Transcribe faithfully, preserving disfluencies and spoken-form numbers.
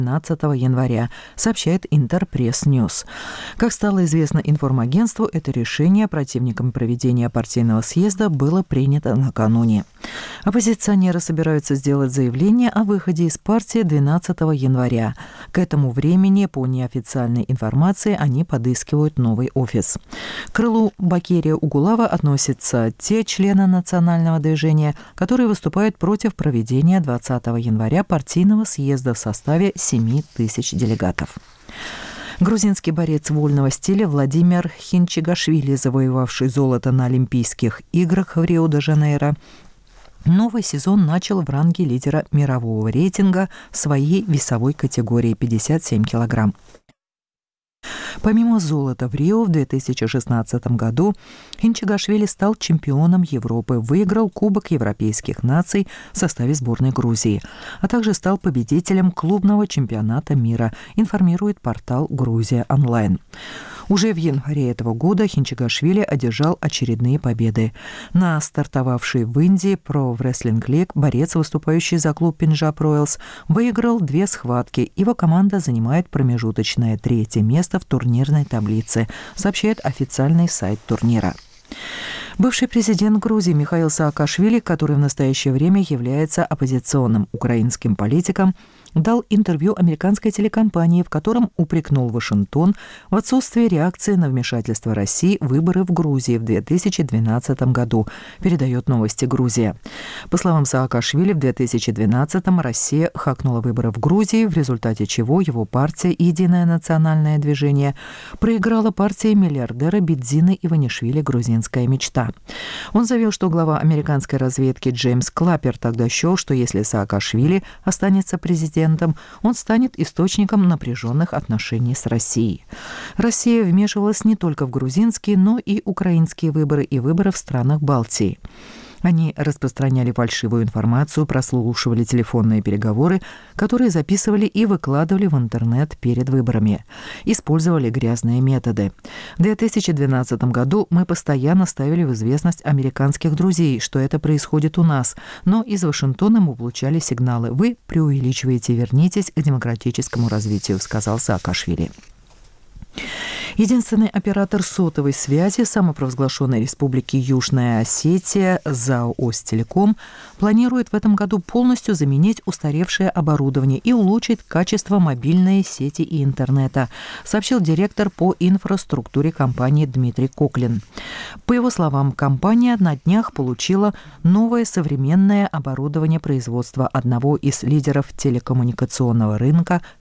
двенадцатого января, сообщает Интерпресс Ньюс. Как стало известно информагентству, это решение противникам проведения партийного съезда было принято накануне. Оппозиционеры собираются сделать заявление о выходе из партии двенадцатого января. К этому времени, по неофициальной информации, они подыскивают новый офис. К крылу Бакерия Угулава относятся те члены национального движения, которые выступают против проведения двадцатого января партийного съезда в составе семи тысяч делегатов. Грузинский борец вольного стиля Владимир Хинчигашвили, завоевавший золото на Олимпийских играх в Рио-де-Жанейро, новый сезон начал в ранге лидера мирового рейтинга в своей весовой категории пятьдесят семь килограмм. Помимо золота в Рио в две тысячи шестнадцатом году Хинчигашвили стал чемпионом Европы, выиграл Кубок европейских наций в составе сборной Грузии, а также стал победителем клубного чемпионата мира, информирует портал «Грузия онлайн». Уже в январе этого года Хинчигашвили одержал очередные победы. На стартовавшей в Индии Pro Wrestling League борец, выступающий за клуб Пенджаб Роялс, выиграл две схватки. Его команда занимает промежуточное третье место в турнирной таблице, сообщает официальный сайт турнира. Бывший президент Грузии Михаил Саакашвили, который в настоящее время является оппозиционным украинским политиком, дал интервью американской телекомпании, в котором упрекнул Вашингтон в отсутствии реакции на вмешательство России в выборы в Грузии в две тысячи двенадцатом году, передает «Новости Грузия». По словам Саакашвили, в две тысячи двенадцатом Россия хакнула выборы в Грузии, в результате чего его партия «Единое национальное движение» проиграла партии миллиардера Бидзины Иванишвили «Грузинская мечта». Он заявил, что глава американской разведки Джеймс Клаппер тогда счел, что если Саакашвили останется президентом, он станет источником напряженных отношений с Россией. Россия вмешивалась не только в грузинские, но и украинские выборы и выборы в странах Балтии. Они распространяли фальшивую информацию, прослушивали телефонные переговоры, которые записывали и выкладывали в интернет перед выборами. Использовали грязные методы. В две тысячи двенадцатом году мы постоянно ставили в известность американских друзей, что это происходит у нас, но из Вашингтона мы получали сигналы: «Вы преувеличиваете, вернитесь к демократическому развитию», сказал Саакашвили. Единственный оператор сотовой связи самопровозглашенной республики Южная Осетия ЗАО «Остелеком» планирует в этом году полностью заменить устаревшее оборудование и улучшить качество мобильной сети и интернета, сообщил директор по инфраструктуре компании Дмитрий Коклин. По его словам, компания на днях получила новое современное оборудование производства одного из лидеров телекоммуникационного рынка